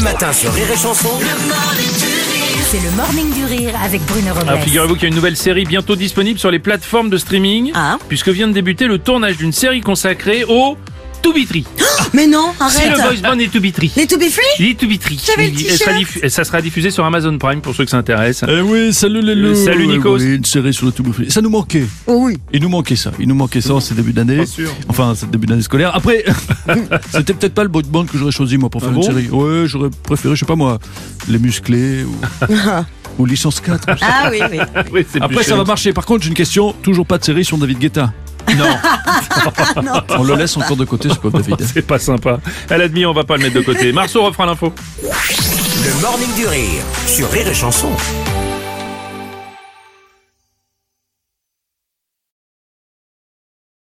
matin sur Rire et Chanson. C'est le Morning du Rire avec Bruno Robles. Alors figurez-vous qu'il y a une nouvelle série bientôt disponible sur les plateformes de streaming, puisque vient de débuter le tournage d'une série consacrée au Toubitry. Mais non, C'est arrête. le boys band et Toubitry. Les To Be Free? Les Toubitry. J'avais le t-shirt. Ça sera diffusé sur Amazon Prime pour ceux que ça intéresse. Oui, salut les loups. Salut, Nikos. Oui, une série sur le tout bouffé. Ça nous manquait. Oh oui. Il nous manquait ça en ce début d'année. Pas sûr. Enfin, ce début d'année scolaire. Après, c'était peut-être pas le boy band que j'aurais choisi moi pour faire Ah une bon série. Ouais, j'aurais préféré, je sais pas moi, les musclés ou licence 4. Ah oui, oui. Oui, c'est Après, plus ça va cher. marcher. Par contre, j'ai une question. Toujours pas de série sur David Guetta. Non, On le laisse encore de côté, ce pauvre David. c'est pas sympa. À la demi, on va pas le mettre de côté. Marceau refera l'info. Le Morning du Rire sur Rire et Chanson.